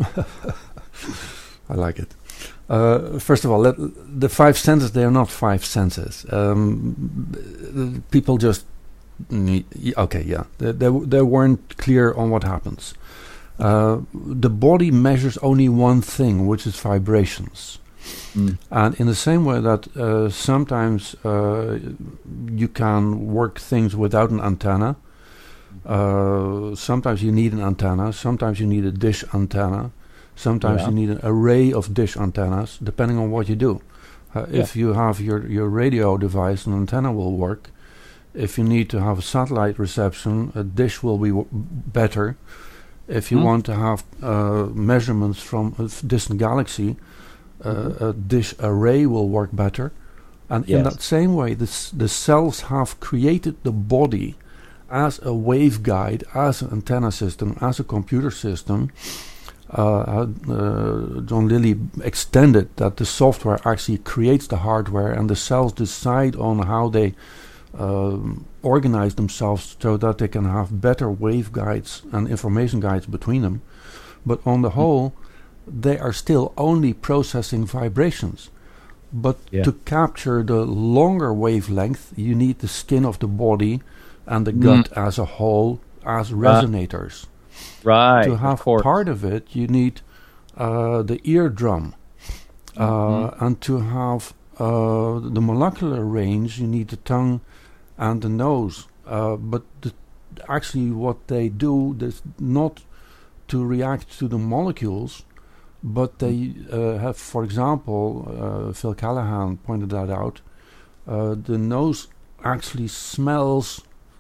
I like it. Uh, first of all, let, the five senses, they are not five senses. Um, people just, need, okay, yeah, they, they, they weren't clear on what happens. Uh, the body measures only one thing, which is vibrations. Mm. And in the same way that uh, sometimes uh, you can work things without an antenna, Uh, sometimes you need an antenna, sometimes you need a dish antenna, sometimes yeah. you need an array of dish antennas, depending on what you do. Uh, yeah. If you have your, your radio device, an antenna will work. If you need to have a satellite reception, a dish will be w- better. If you mm. want to have uh, measurements from a f- distant galaxy, uh, mm-hmm. a dish array will work better. And yes. in that same way, this, the cells have created the body as a waveguide, as an antenna system, as a computer system. Uh, uh, John Lilly extended that the software actually creates the hardware and the cells decide on how they um, organize themselves so that they can have better waveguides and information guides between them. But on the whole, they are still only processing vibrations. But yeah. to capture the longer wavelength, you need the skin of the body and the mm. gut as a whole as resonators. Right. To have of part of it, you need uh, the eardrum. Uh, mm-hmm. And to have uh, the molecular range, you need the tongue and the nose. Uh, but the, actually what they do is not to react to the molecules, but they uh, have, for example, uh, Phil Callahan pointed that out, uh, the nose actually smells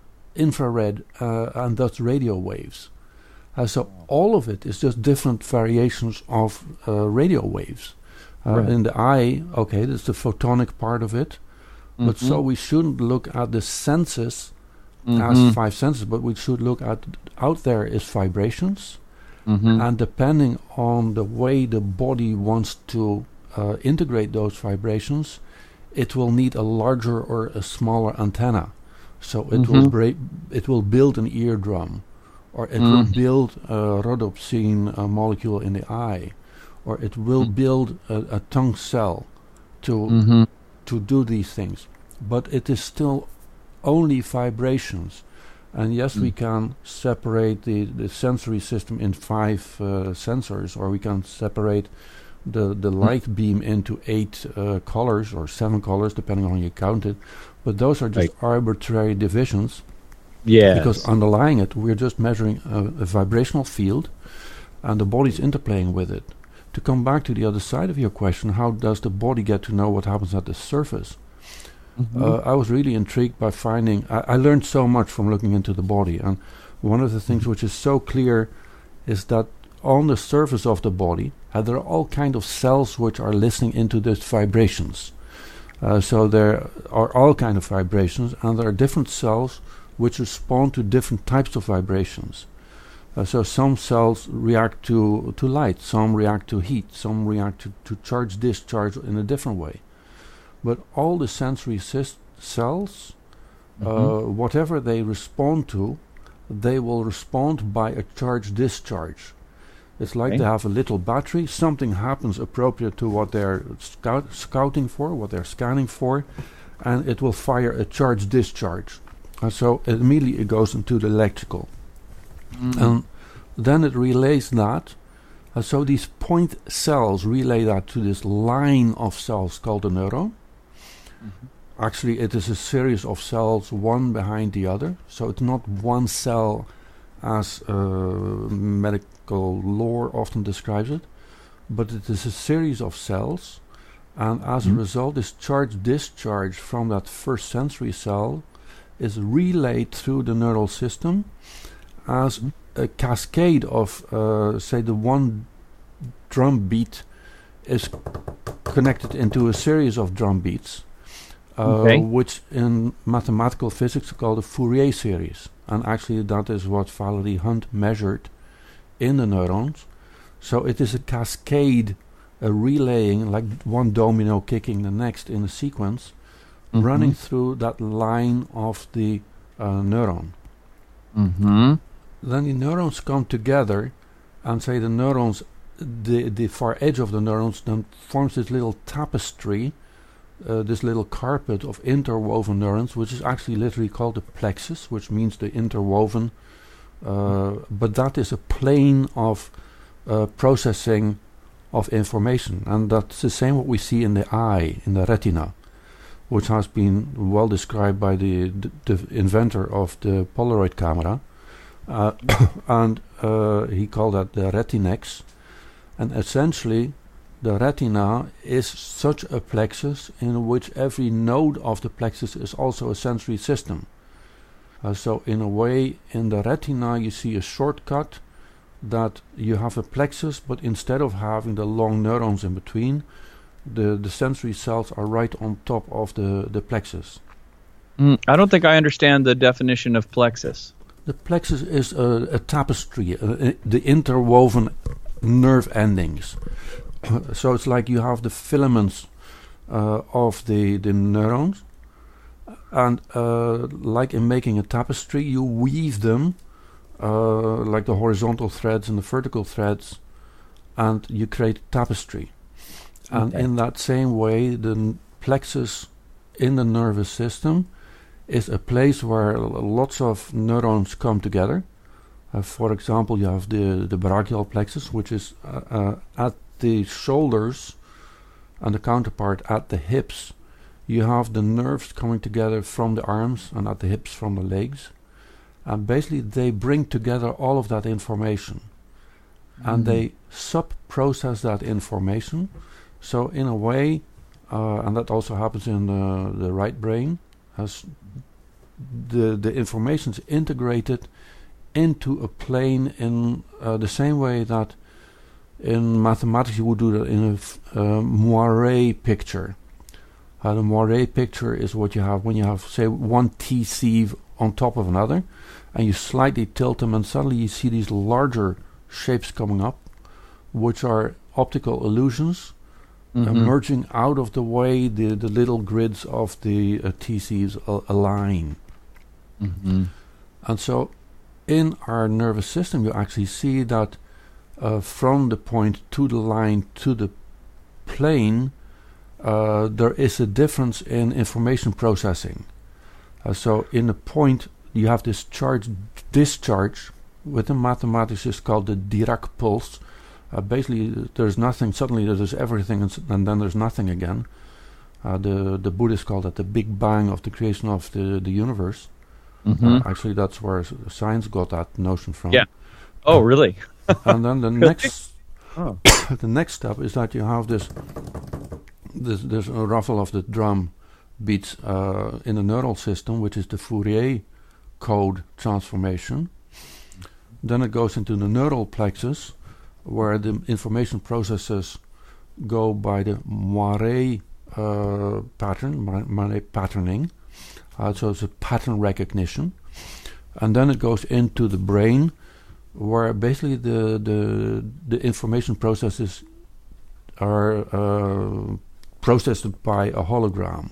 infrared uh, and thus radio waves. Uh, so all of it is just different variations of uh, radio waves. Uh, Right. In the eye, okay, that's the photonic part of it. But so we shouldn't look at the senses as Mhm. five senses, but we should look at out there is vibrations. Mhm. And depending on the way the body wants to uh, integrate those vibrations, it will need a larger or a smaller antenna. So it will Mhm. bra- it will build an eardrum, or it will Mm. build a rhodopsin uh, molecule in the eye, or it will Mm. build a, a tongue cell to Mhm. to do these things. But it is still only vibrations. And yes, we Mm. can separate the, the sensory system in five uh, sensors, or we can separate the, the light beam into eight uh, colors or seven colors, depending on how you count it. But those are just arbitrary divisions, Yes. because underlying it, we're just measuring a, a vibrational field, and the body's interplaying with it. To come back to the other side of your question, how does the body get to know what happens at the surface? Mhm. Uh, I was really intrigued by finding, I, I learned so much from looking into the body, and one of the things which is so clear is that on the surface of the body, uh, there are all kind of cells which are listening into these vibrations. Uh, so there are all kind of vibrations, and there are different cells which respond to different types of vibrations. Uh, so some cells react to, to light, some react to heat, some react to, to charge discharge in a different way. But all the sensory sys- cells, uh, Mhm. whatever they respond to, they will respond by a charge discharge. It's like Okay. they have a little battery, something happens appropriate to what they're scout- scouting for, what they're scanning for, and it will fire a charge discharge. And so immediately it goes into the electrical. Mm. And then it relays that. Uh, so these point cells relay that to this line of cells called the neuron. Mhm. Actually, it is a series of cells, one behind the other. So it's not one cell as uh, medical lore often describes it, but it is a series of cells. And as Mhm. a result, this charge discharge from that first sensory cell is relayed through the neural system as Mhm. a cascade of, uh, say, the one drum beat is connected into a series of drum beats, uh, Okay. which in mathematical physics are called a Fourier series. And actually that is what Valerie Hunt measured in the neurons. So it is a cascade, a relaying, like one domino kicking the next in a sequence, Mhm. running through that line of the uh, neuron. Mhm. Then the neurons come together, and say the neurons, the the far edge of the neurons then forms this little tapestry, uh, this little carpet of interwoven neurons, which is actually literally called the plexus, which means the interwoven. Uh, but that is a plane of uh, processing of information, and that's the same what we see in the eye, in the retina, which has been well described by the, the, the inventor of the Polaroid camera. Uh, and uh, he called that the retinex. And essentially, the retina is such a plexus in which every node of the plexus is also a sensory system. Uh, so in a way, in the retina you see a shortcut that you have a plexus, but instead of having the long neurons in between, the, the sensory cells are right on top of the, the plexus. Mm, I don't think I understand the definition of plexus. The plexus is a, a tapestry, uh, uh, the interwoven nerve endings. So it's like you have the filaments uh, of the, the neurons, and uh, like in making a tapestry, you weave them uh, like the horizontal threads and the vertical threads, and you create tapestry. And Okay. in that same way, the n- plexus in the nervous system is a place where l- lots of neurons come together. Uh, for example, you have the, the brachial plexus, which is uh, uh, at the shoulders, and the counterpart at the hips. You have the nerves coming together from the arms, and at the hips from the legs. And basically they bring together all of that information. And Mhm. they sub-process that information. So in a way, uh, and that also happens in uh, the right brain, as the the information is integrated into a plane in uh, the same way that in mathematics you would do that in a f- uh, moire picture. Uh, the moire picture is what you have when you have, say, one T-sieve on top of another, and you slightly tilt them, and suddenly you see these larger shapes coming up, which are optical illusions Mm-hmm. emerging out of the way the, the little grids of the uh, T-sieves al- align. Mm-hmm. And so in our nervous system you actually see that uh, from the point to the line to the plane uh, there is a difference in information processing. Uh, so in the point you have this charge discharge, within mathematics is called the Dirac pulse. Uh, basically uh, there's nothing, suddenly there's everything, and, s- and then there's nothing again. Uh, the the Buddhists call that the Big Bang of the creation of the, the universe. Mm-hmm. Uh, actually that's where s- science got that notion from. Yeah. Oh, really? And then the next Oh. the next step is that you have this this this uh, ruffle of the drum beats uh, in the neural system, which is the Fourier code transformation. Then it goes into the neural plexus, where the information processes go by the Moiré uh, pattern, Mo- Moiré patterning. Uh, so it's a pattern recognition. And then it goes into the brain, where basically the the, the information processes are uh, processed by a hologram.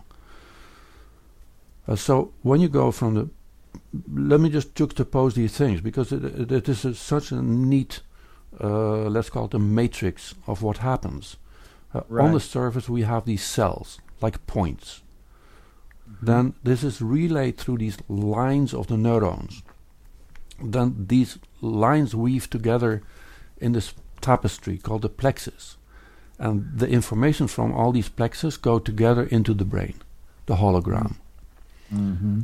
Uh, so when you go from the, let me just juxtapose these things, because it, it, it is a, such a neat, uh, let's call it a matrix of what happens. Uh, Right. On the surface we have these cells, like points. Then this is relayed through these lines of the neurons. Then these lines weave together in this tapestry called the plexus. And the information from all these plexes go together into the brain, the hologram. Mm-hmm.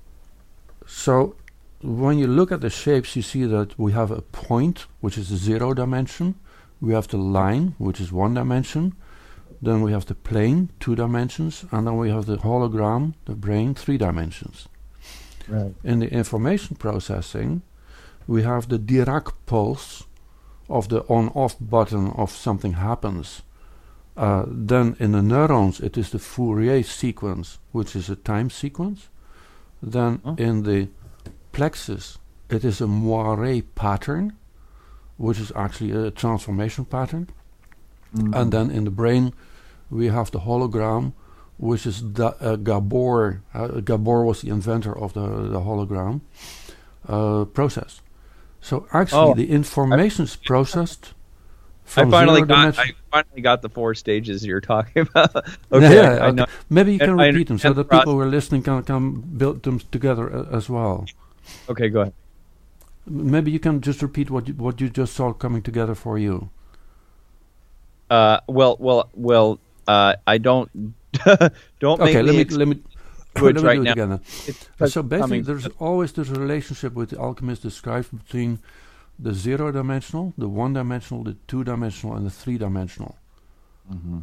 So when you look at the shapes, you see that we have a point, which is a zero dimension. We have the line, which is one dimension. Then we have the plane, two dimensions. And then we have the hologram, the brain, three dimensions. Right. In the information processing, we have the Dirac pulse of the on-off button of something happens. Uh, then in the neurons, it is the Fourier sequence, which is a time sequence. Then Oh. in the plexus, it is a Moiré pattern, which is actually a transformation pattern. Mm-hmm. And then in the brain, we have the hologram, which is da- uh, Gabor. Uh, Gabor was the inventor of the, the hologram uh, process. So actually, Oh, the information is processed I from finally zero got. dimension. I finally got the four stages you're talking about. Okay, Yeah, I, yeah, I okay. know. Maybe you can I repeat them so understand that the people who are listening can, can build them together uh, as well. Okay, go ahead. M- Maybe you can just repeat what you, what you just saw coming together for you. Uh, well, well, well. Uh, I don't. don't Okay, make let me me let me language let me right do it now. again. then. It's So basically, coming- there's always this relationship with the alchemist describes between the zero-dimensional, the one-dimensional, the two-dimensional, and the three-dimensional. Mhm.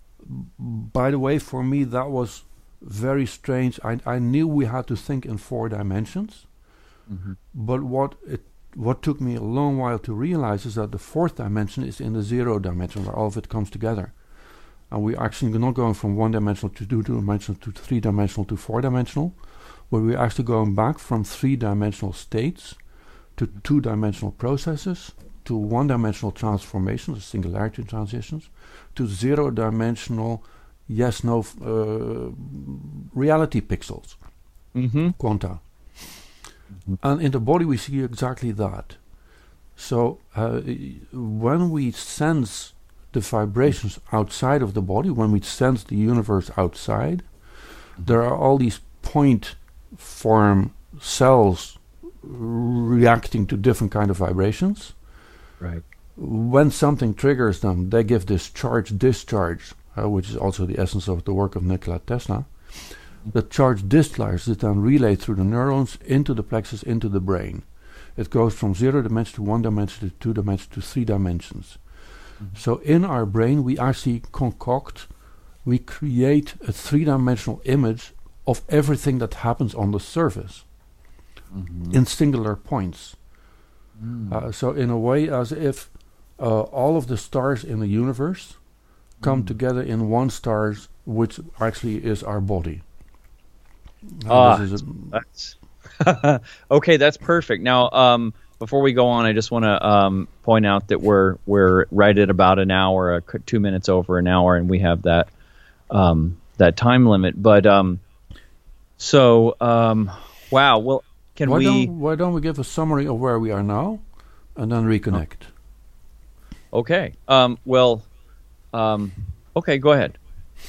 By the way, for me, that was very strange. I, I knew we had to think in four dimensions, Mhm. but what it what took me a long while to realize is that the fourth dimension is in the zero dimension, where all of it comes together. And we're actually not going from one-dimensional to two-dimensional to three-dimensional to four-dimensional, but we're actually going back from three-dimensional states to two-dimensional processes, to one-dimensional transformations, singularity transitions, to zero-dimensional yes-no f- uh, reality pixels, Mhm. quanta. And in the body we see exactly that. So uh, i- when we sense the vibrations outside of the body, when we sense the universe outside, there are all these point form cells reacting to different kind of vibrations. Right. When something triggers them, they give this charge discharge, uh, which is also the essence of the work of Nikola Tesla. The charge discharge is then relayed through the neurons into the plexus, into the brain. It goes from zero dimension to one dimension to two dimensions to three dimensions. So in our brain, we actually concoct we create a three-dimensional image of everything that happens on the surface mm-hmm. in singular points. Mm. Uh, so in a way, as if uh, all of the stars in the universe come mm. together in one star, which actually is our body. Ah, uh, that's okay. That's perfect. Now, um, before we go on, I just want to um, point out that we're we're right at about an hour, uh, two minutes over an hour, and we have that um, that time limit. But um, so um, wow. Well, can why we? Don't, why don't we give a summary of where we are now, and then reconnect? Oh. Okay. Um, well. Um, okay. Go ahead.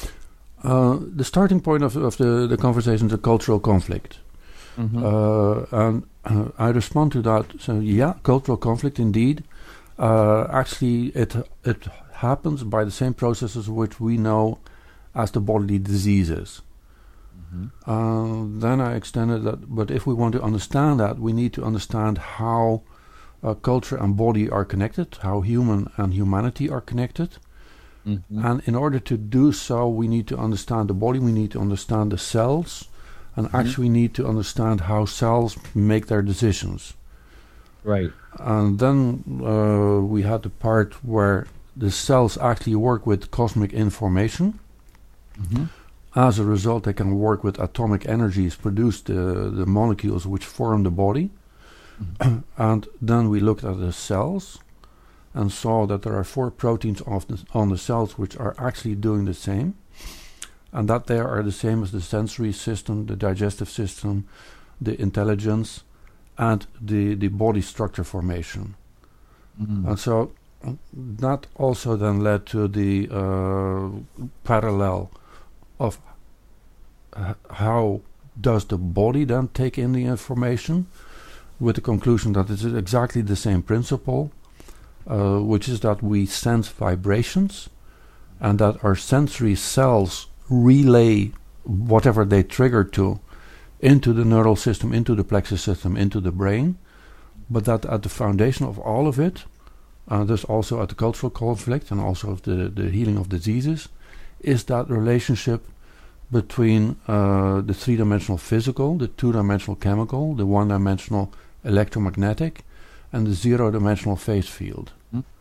Uh, the starting point of, of the, the conversation is a cultural conflict. Mm-hmm. Uh, and uh, I respond to that. So, yeah, cultural conflict indeed. Uh, actually, it it happens by the same processes which we know as the bodily diseases. Mm-hmm. Uh, then I extended that, but if we want to understand that, we need to understand how uh, culture and body are connected, how human and humanity are connected. Mm-hmm. And in order to do so, we need to understand the body, we need to understand the cells, and mm-hmm. actually need to understand how cells make their decisions. Right. And then uh, we had the part where the cells actually work with cosmic information. Mm-hmm. As a result, they can work with atomic energies, produce the, the molecules which form the body. Mm-hmm. And then we looked at the cells and saw that there are four proteins of the, on the cells which are actually doing the same, and that they are the same as the sensory system, the digestive system, the intelligence, and the, the body structure formation. Mm-hmm. And so uh, that also then led to the uh, parallel of uh, how does the body then take in the information, with the conclusion that it is exactly the same principle. Uh, which is that we sense vibrations, and that our sensory cells relay whatever they trigger to into the neural system, into the plexus system, into the brain, but that at the foundation of all of it, uh, thus also at the cultural conflict and also of the, the healing of diseases, is that relationship between uh, the three-dimensional physical, the two-dimensional chemical, the one-dimensional electromagnetic, and the zero-dimensional phase field.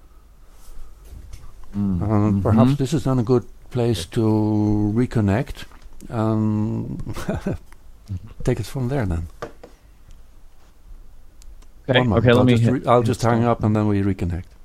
Mm. Uh, mm-hmm. Perhaps this is then a good place to reconnect and take it from there then. Okay, okay, let I'll me just re- I'll just hang up and then we reconnect.